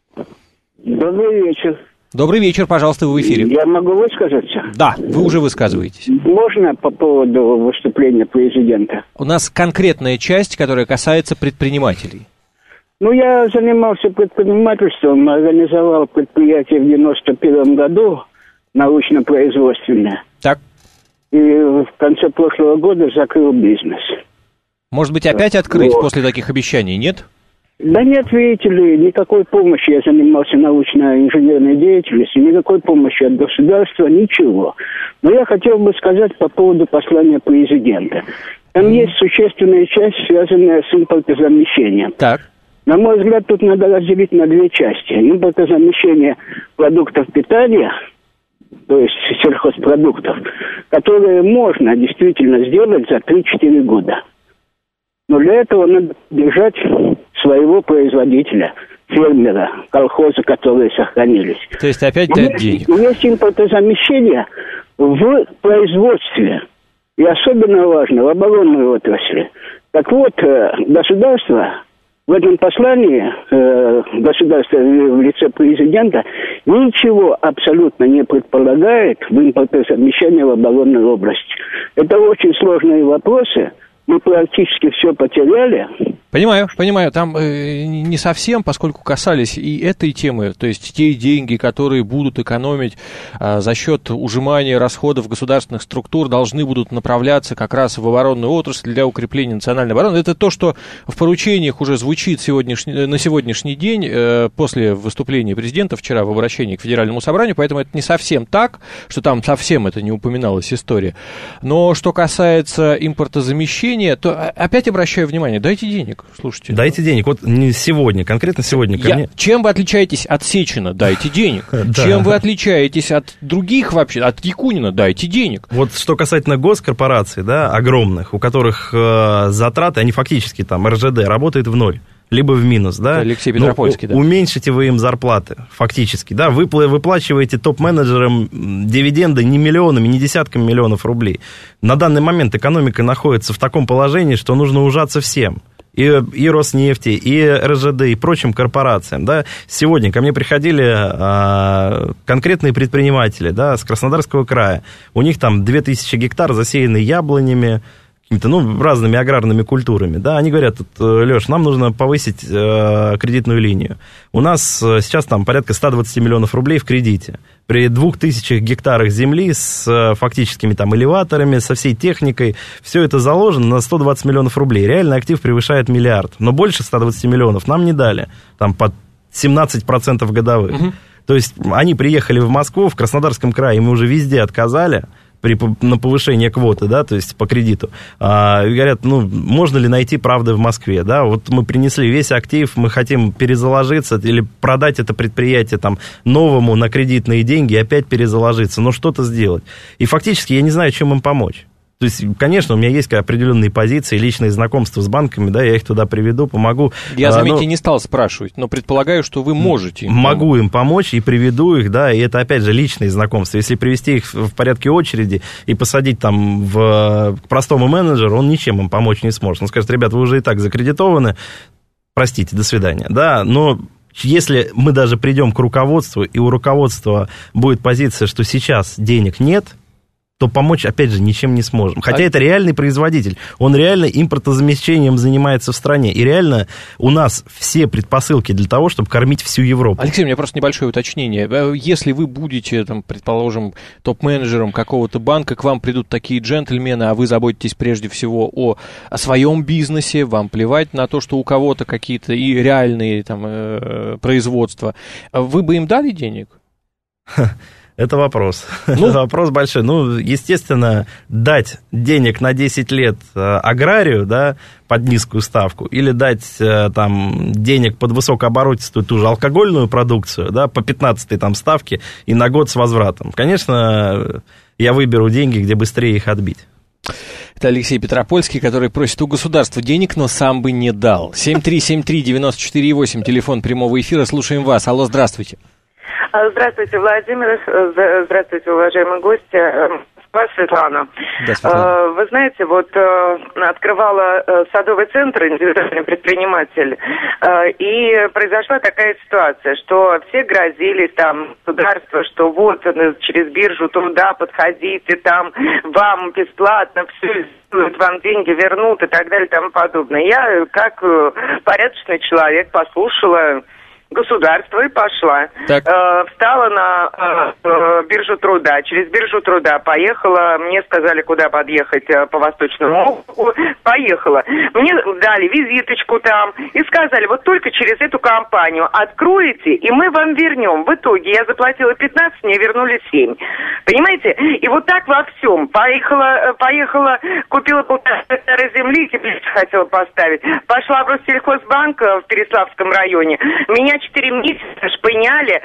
Добрый вечер. Добрый вечер, пожалуйста, вы в эфире. Я могу высказаться? Да, вы уже высказываетесь. Можно по поводу выступления президента? У нас конкретная часть, которая касается предпринимателей. Ну, я занимался предпринимательством, организовал предприятие в девяносто первом году, научно-производственное. Так. И в конце прошлого года закрыл бизнес. Может быть, опять открыть вот. После таких обещаний, нет? Да нет, видите ли, никакой помощи. Я занимался научно-инженерной деятельностью, никакой помощи от государства, ничего. Но я хотел бы сказать по поводу послания президента. Там mm. есть существенная часть, связанная с импортозамещением. Так. На мой взгляд, тут надо разделить на две части. Импортозамещение продуктов питания, то есть сельхозпродуктов, которые можно действительно сделать за три-четыре года. Но для этого надо держать своего производителя, фермера, колхоза, которые сохранились. То есть опять дать денег. Есть импортозамещение в производстве. И особенно важно в оборонной отрасли. Так вот, государство... В этом послании э, государство в лице президента ничего абсолютно не предполагает в импортозамещении в оборонной области. Это очень сложные вопросы. Мы практически все потеряли. Понимаю, понимаю. Там э, не совсем, поскольку касались и этой темы, то есть те деньги, которые будут экономить э, за счет ужимания расходов государственных структур, должны будут направляться как раз в оборонную отрасль для укрепления национальной обороны. Это то, что в поручениях уже звучит сегодняшний, на сегодняшний день, э, после выступления президента вчера в обращении к Федеральному собранию, поэтому это не совсем так, что там совсем это не упоминалась история. Но что касается импортозамещения, то опять обращаю внимание, дайте денег, слушайте. Дайте денег, вот не сегодня, конкретно сегодня. Я, мне... Чем вы отличаетесь от Сечина? Дайте денег. Чем вы отличаетесь от других вообще, от Якунина? Дайте денег. Вот что касательно госкорпораций, да, огромных, у которых э, затраты, они фактически там, эр жэ дэ работает в ноль. Либо в минус, да? Алексей Петропольский, ну, да. Уменьшите вы им зарплаты, фактически, да? Вы выплачиваете топ-менеджерам дивиденды не миллионами, не десятками миллионов рублей. На данный момент экономика находится в таком положении, что нужно ужаться всем. И, и Роснефти, и эр жэ дэ, и прочим корпорациям, да. Сегодня ко мне приходили а, конкретные предприниматели, да, с Краснодарского края. У них там две тысячи гектар засеяны яблонями, какими-то, ну, разными аграрными культурами, да, они говорят, Леш, нам нужно повысить э, кредитную линию. У нас сейчас там порядка сто двадцать миллионов рублей в кредите. При двух тысячах гектарах земли с э, фактическими там элеваторами, со всей техникой, все это заложено на сто двадцать миллионов рублей. Реальный актив превышает миллиард, но больше ста двадцати миллионов нам не дали, там под семнадцать процентов годовых. Угу. То есть они приехали в Москву, в Краснодарском крае, мы уже везде отказали, При, на повышение квоты, да, то есть по кредиту, а, и говорят, ну, можно ли найти правды в Москве, да, вот мы принесли весь актив, мы хотим перезаложиться или продать это предприятие там новому на кредитные деньги и опять перезаложиться, но что-то сделать. И фактически я не знаю, чем им помочь. То есть, конечно, у меня есть определенные позиции, личные знакомства с банками, да, я их туда приведу, помогу. Я, заметьте, но... не стал спрашивать, но предполагаю, что вы можете им Могу помочь. им помочь и приведу их, да, и это, опять же, личные знакомства. Если привести их в порядке очереди и посадить там в... к простому менеджеру, он ничем им помочь не сможет. Он скажет, ребят, вы уже и так закредитованы, простите, до свидания, да, но... Если мы даже придем к руководству, и у руководства будет позиция, что сейчас денег нет, то помочь, опять же, ничем не сможем. Хотя а... это реальный производитель. Он реально импортозамещением занимается в стране. И реально у нас все предпосылки для того, чтобы кормить всю Европу. Алексей, у меня просто небольшое уточнение. Если вы будете, там, предположим, топ-менеджером какого-то банка, к вам придут такие джентльмены, а вы заботитесь прежде всего о, о своем бизнесе, вам плевать на то, что у кого-то какие-то и реальные там, э, производства, вы бы им дали денег? Это вопрос. Ну, это вопрос большой. Ну, естественно, дать денег на десять лет аграрию, да, под низкую ставку, или дать там денег под высокооборотистую ту же алкогольную продукцию, да, по пятнадцатой там ставке и на год с возвратом. Конечно, я выберу деньги, где быстрее их отбить. Это Алексей Петропольский, который просит у государства денег, но сам бы не дал. семь три семь три девять четыре восемь, телефон прямого эфира. Слушаем вас. Алло, здравствуйте. Здравствуйте, Владимир. Здравствуйте, уважаемые гости. Вас, Светлана. Да, Светлана. Вы знаете, вот открывала садовый центр индивидуальный предприниматель, и произошла такая ситуация, что все грозились там государство, что вот через биржу труда подходите, там вам бесплатно все сделают, вам деньги вернут и так далее и тому подобное. Я, как порядочный человек, послушала государство и пошла. Э, встала на э, биржу труда. Через биржу труда поехала. Мне сказали, куда подъехать э, по Восточному округу. Поехала. Мне дали визиточку там и сказали, вот только через эту компанию откроете, и мы вам вернем. В итоге я заплатила пятнадцать, мне вернули семь. Понимаете? И вот так во всем. Поехала, поехала, купила полтора гектара земли, теплицу хотела поставить. Пошла в Россельхозбанк в Переславском районе. Меня четыре месяца шпыняли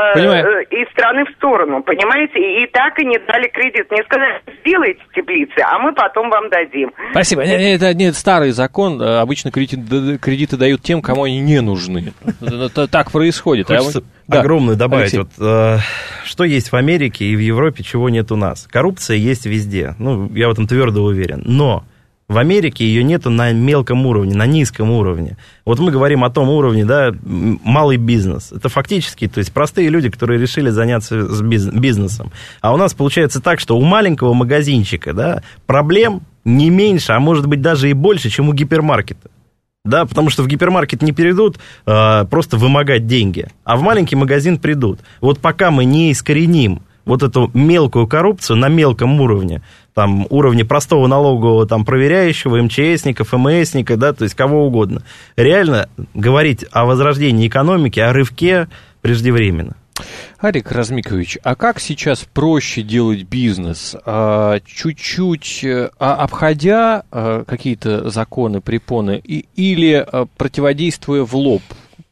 э, из страны в сторону, понимаете? И, и так и не дали кредит. Мне сказали, сделайте теплицы, а мы потом вам дадим. Спасибо. Это нет, старый закон. Обычно кредиты, кредиты дают тем, кому они не нужны. Так происходит. Хочется да. огромную добавить. Вот, э, что есть в Америке и в Европе, чего нет у нас? Коррупция есть везде. Ну, я в этом твердо уверен. Но в Америке ее нету на мелком уровне, на низком уровне. Вот мы говорим о том уровне, да, малый бизнес. Это фактически, то есть простые люди, которые решили заняться бизнесом. А у нас получается так, что у маленького магазинчика, да, проблем не меньше, а может быть даже и больше, чем у гипермаркета. Да, потому что в гипермаркет не перейдут э, просто вымогать деньги, а в маленький магазин придут. Вот пока мы не искореним вот эту мелкую коррупцию на мелком уровне, там, уровне простого налогового там, проверяющего, МЧСников, ФМСника, да, то есть кого угодно. Реально говорить о возрождении экономики, о рывке преждевременно. Арик Размикович, а как сейчас проще делать бизнес? А, чуть-чуть а, обходя а, какие-то законы, препоны, и, или а, противодействуя в лоб?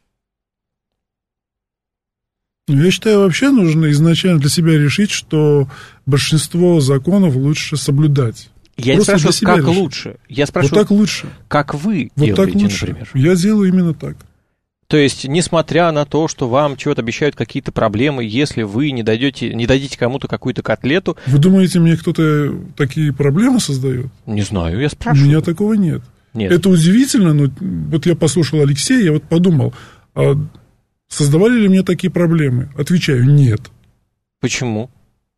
Я считаю, вообще нужно изначально для себя решить, что большинство законов лучше соблюдать. Я Просто не спрашиваю, как решить. лучше. Я спрашиваю, вот так лучше. Как вы вот делаете, так лучше. например? Я делаю именно так. То есть, несмотря на то, что вам чего-то обещают какие-то проблемы, если вы не дадете, не дадите кому-то какую-то котлету... Вы думаете, мне кто-то такие проблемы создает? Не знаю, я спрашиваю. У меня такого нет. Нет. Это удивительно, но вот я послушал Алексея, я вот подумал, а создавали ли мне такие проблемы? Отвечаю, нет. Почему?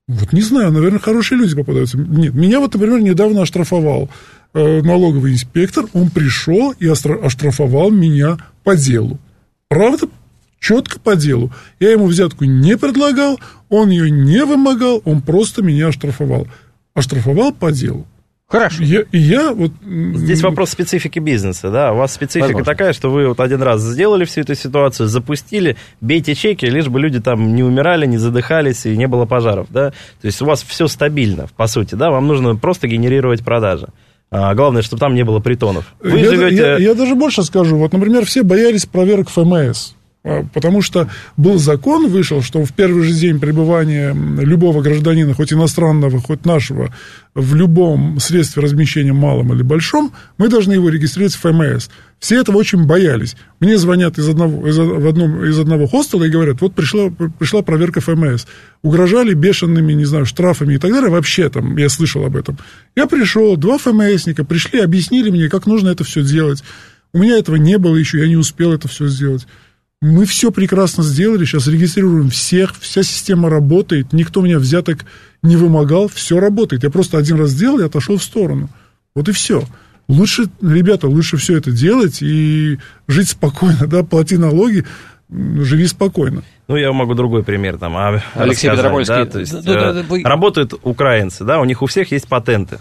Вот не знаю, наверное, хорошие люди попадаются. Нет, меня вот, например, недавно оштрафовал э, налоговый инспектор, он пришел и оштрафовал меня по делу. Правда, четко по делу. Я ему взятку не предлагал, он ее не вымогал, он просто меня оштрафовал. Оштрафовал по делу. Хорошо. Я, и я вот... Здесь вопрос специфики бизнеса, да, у вас специфика Возможно. такая, что вы вот один раз сделали всю эту ситуацию, запустили, бейте чеки, лишь бы люди там не умирали, не задыхались и не было пожаров, да, то есть у вас все стабильно, по сути, да, вам нужно просто генерировать продажи. А главное, чтобы там не было притонов. Вы я, живете... я, я даже больше скажу, вот, например, все боялись проверок эф эм эс. Потому что был закон, вышел, что в первый же день пребывания любого гражданина, хоть иностранного, хоть нашего, в любом средстве размещения, малом или большом, мы должны его регистрировать в эф эм эс. Все этого очень боялись. Мне звонят из одного, из, в одном, из одного хостела и говорят, вот пришла, пришла проверка эф эм эс. Угрожали бешеными, не знаю, штрафами и так далее. Вообще там, я слышал об этом. Я пришел, два эф эм эсника пришли, объяснили мне, как нужно это все делать. У меня этого не было еще, я не успел это все сделать. Мы все прекрасно сделали, сейчас регистрируем всех, вся система работает, никто меня взяток не вымогал, все работает. Я просто один раз сделал и отошел в сторону. Вот и все. Лучше, ребята, лучше все это делать и жить спокойно, да, плати налоги, живи спокойно. Ну, я могу другой пример там Алексей Петропольский. Да, то есть, э, работают украинцы, да, у них у всех есть патенты.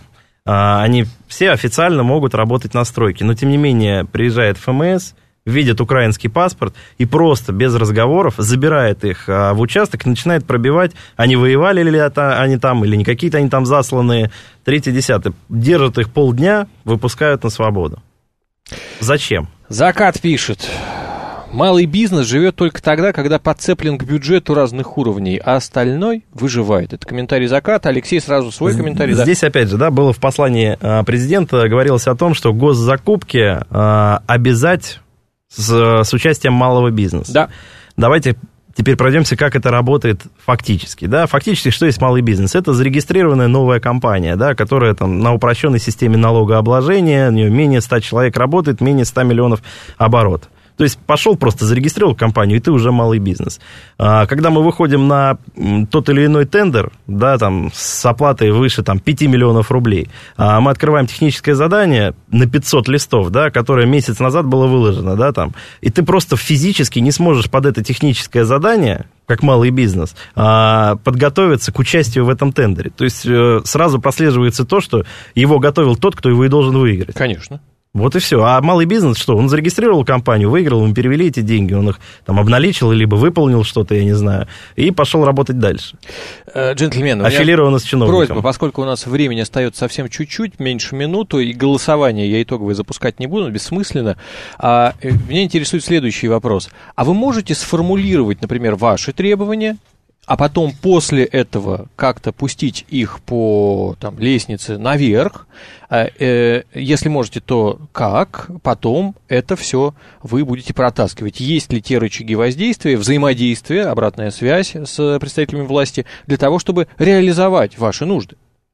Они все официально могут работать на стройке, но, тем не менее, приезжает эф эм эс, видит украинский паспорт и просто без разговоров забирает их в участок и начинает пробивать, они воевали ли это, они там, или не какие-то они там засланные, третье, десятое. Держат их полдня, выпускают на свободу. Зачем? Закат пишет. Малый бизнес живет только тогда, когда подцеплен к бюджету разных уровней, а остальной выживает. Это комментарий Заката. Алексей, сразу свой комментарий. Здесь, да? Опять же, да, было в послании президента, говорилось о том, что госзакупки обязать С, с участием малого бизнеса. Да. Давайте теперь пройдемся, как это работает фактически. Да? Фактически, что есть малый бизнес? Это зарегистрированная новая компания, да, которая там, на упрощенной системе налогообложения, у нее менее ста человек работает, менее ста миллионов оборот. То есть пошел, просто зарегистрировал компанию, и ты уже малый бизнес. Когда мы выходим на тот или иной тендер, да, там, с оплатой выше там, пяти миллионов рублей, мы открываем техническое задание на пятьсот листов, да, которое месяц назад было выложено, да, там, и ты просто физически не сможешь под это техническое задание, как малый бизнес, подготовиться к участию в этом тендере. То есть сразу прослеживается то, что его готовил тот, кто его и должен выиграть. Конечно. Вот и все. А малый бизнес что? Он зарегистрировал компанию, выиграл, ему перевели эти деньги, он их там обналичил, либо выполнил что-то, я не знаю, и пошел работать дальше. Джентльмены, аффилировано с чиновником. Просьба, поскольку у нас времени остается совсем чуть-чуть, меньше минуту, и голосование я итоговое запускать не буду, бессмысленно. А, меня интересует следующий вопрос. А вы можете сформулировать, например, ваши требования, а потом после этого как-то пустить их по там, лестнице наверх? Если можете, то как потом это все вы будете протаскивать? Есть ли те рычаги воздействия, взаимодействия, обратная связь с представителями власти для того, чтобы реализовать ваши нужды?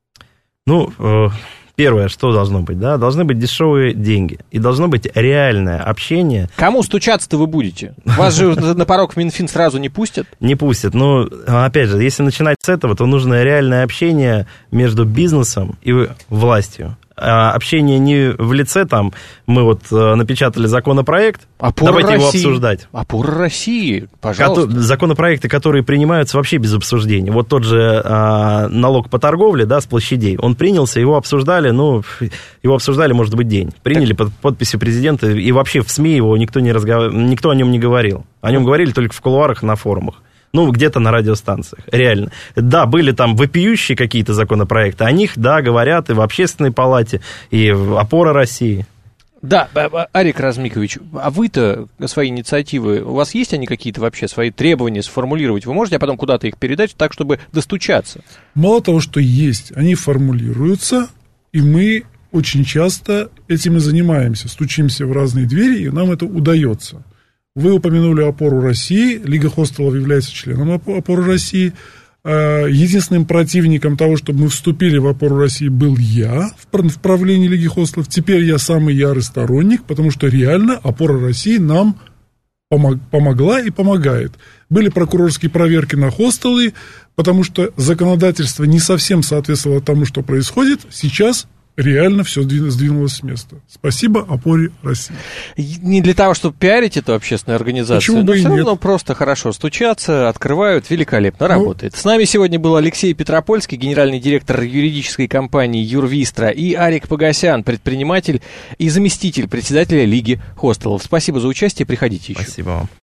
Ну, первое, что должно быть, да, должны быть дешевые деньги, и должно быть реальное общение. Кому стучаться-то вы будете? Вас же на порог Минфин сразу не пустят? Не пустят, но, опять же, если начинать с этого, то нужно реальное общение между бизнесом и властью. Общение не в лице, там, мы вот напечатали законопроект, Опора давайте России. его обсуждать. Опора России, пожалуйста. Кото- законопроекты, которые принимаются вообще без обсуждения. Вот тот же а, налог по торговле, да, с площадей, он принялся, его обсуждали, ну, его обсуждали, может быть, день. Приняли под подписью президента, и вообще в СМИ его никто, не разгов... никто о нем не говорил. О нем говорили только в кулуарах и на форумах. Ну, где-то на радиостанциях, реально. Да, были там вопиющие какие-то законопроекты, о них, да, говорят и в Общественной палате, и в «Опора России». Да, Арик Размикович, а вы-то свои инициативы, у вас есть они какие-то вообще, свои требования сформулировать? Вы можете, а потом куда-то их передать так, чтобы достучаться? Мало того, что есть, они формулируются, и мы очень часто этим и занимаемся, стучимся в разные двери, и нам это удается. Вы упомянули «Опору России», Лига хостелов является членом «Опоры России». Единственным противником того, чтобы мы вступили в «Опору России», был я в правлении Лиги хостелов. Теперь я самый ярый сторонник, потому что реально «Опора России» нам помог, помогла и помогает. Были прокурорские проверки на хостелы, потому что законодательство не совсем соответствовало тому, что происходит. Сейчас реально все сдвинулось с места. Спасибо опоре России. Не для того, чтобы пиарить эту общественную организацию, Почему бы но и все нет? равно просто хорошо стучатся, открывают, великолепно, Ну, работает. С нами сегодня был Алексей Петропольский, генеральный директор юридической компании «Юрвистра», и Арик Погосян, предприниматель и заместитель председателя Лиги хостелов. Спасибо за участие, приходите еще. Спасибо вам.